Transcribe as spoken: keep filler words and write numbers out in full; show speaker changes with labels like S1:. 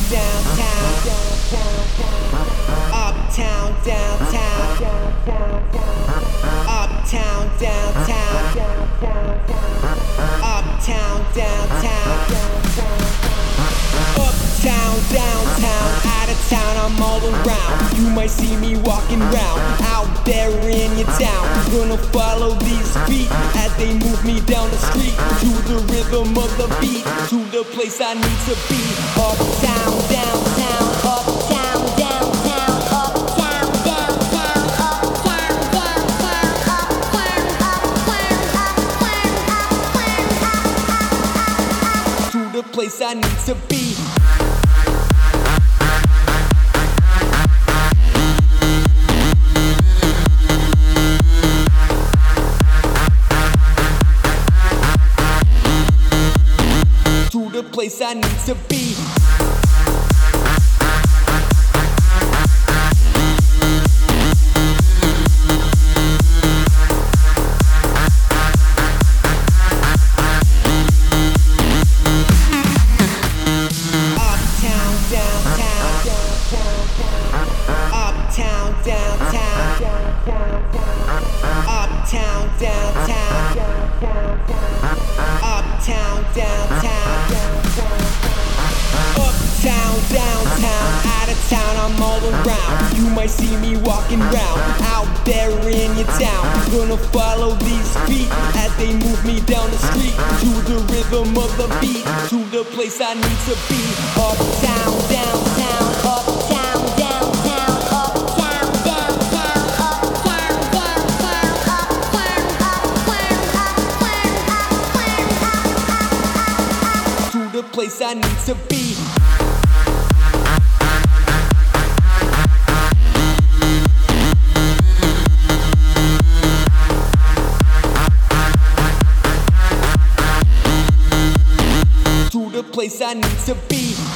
S1: downtown, uptown, downtown, uptown, downtown, uptown, downtown, uptown, downtown, out of town, I'm all around. You might see me walking round, out there in your town. Gonna follow these feet as they move me down the street, to the rhythm of the beat, to the place I need to be. Uptown, downtown, uptown, downtown, uptown, downtown, uptown, downtown, uptown, uptown, uptown, uptown, to the place I need to be. The place I need to be. Uptown, downtown, uptown, downtown, uptown, downtown, uptown, downtown. Uptown, downtown, out of town, I'm all around. You might see me walking round, out there in your town. Gonna follow these feet as they move me down the street, to the rhythm of the beat, to the place I need to be. Uptown, downtown, uptown, downtown, uptown, downtown, uptown, downtown, uptown, uptown, uptown, uptown, to the place I need to be. To the place I need to be.